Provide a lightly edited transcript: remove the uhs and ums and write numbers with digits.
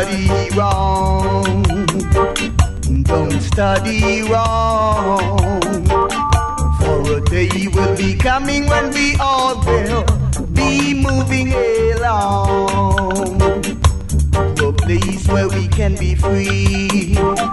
study wrong. Don't study wrong. For a day will be coming when we all will be moving along to a place where we can be free.